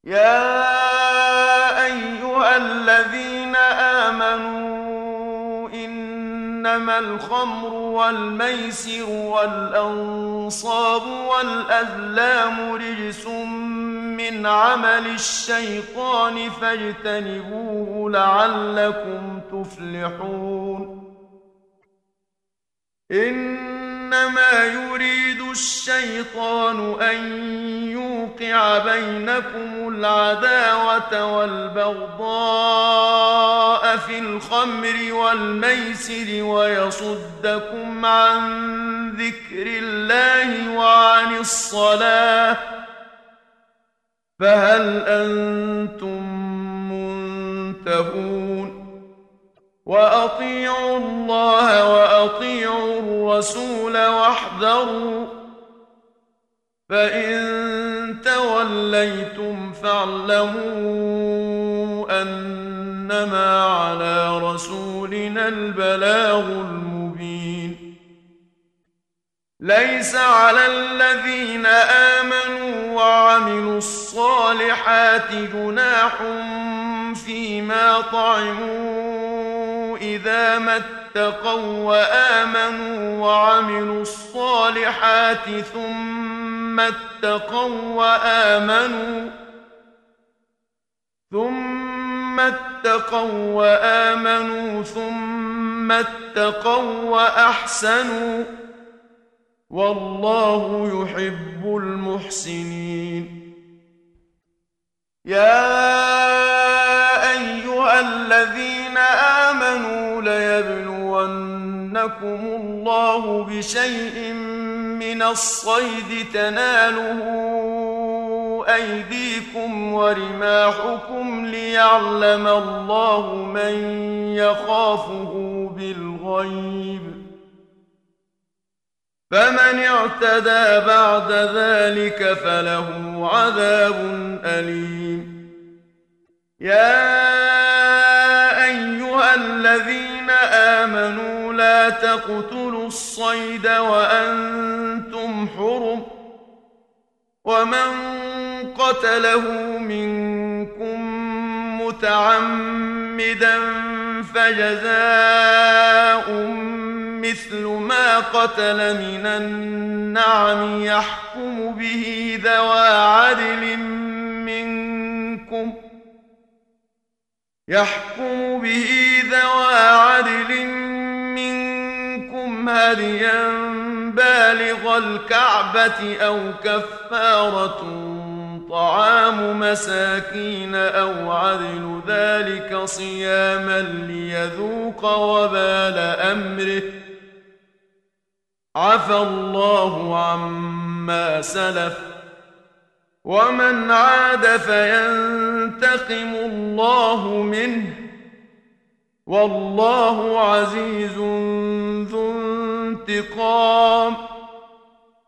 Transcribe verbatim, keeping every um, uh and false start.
يا أيها الذين آمنوا إنما الخمر والميسر والأنصاب والأزلام رجس من عمل الشيطان فاجتنبوه لعلكم تفلحون. إنما يريد الشيطان أن يوقع بينكم العداوة والبغضاء في الخمر والميسر ويصدكم عن ذكر الله وعن الصلاة، فهل أنتم منتهون؟ وأطيعوا الله وأطيعوا الرسول واحذروا، فإن توليتم فاعلموا أنما على رسولنا البلاغ المبين. ليس على الذين آمنوا وعملوا الصالحات جناح فيما طعموا إذا ما اتقوا وآمنوا وعملوا الصالحات ثم اتقوا وآمنوا ثم اتقوا وآمنوا ثم اتقوا وأحسنوا، والله يحب المحسنين. يا أيها الذين آمنوا ليبلونكم الله بشيء من الصيد تناله أيديكم ورماحكم ليعلم الله من يخافه بالغيب، فمن اعتدى بعد ذلك فله عذاب أليم. يا أيها الذين آمنوا لا تقتلوا الصيد وأنتم حرم، ومن قتله منكم متعمدا فجزاء مثل ما قتل من النعم يحكم به ذوى عدل منكم يحكم به ذوى عدل منكم هديا بالغ الكعبة أو كفارة طعام مساكين أو عدل ذلك صياما ليذوق وبال أمره، عفى الله عما سلف، ومن عاد فينتقم الله منه، والله عزيز ذو انتقام.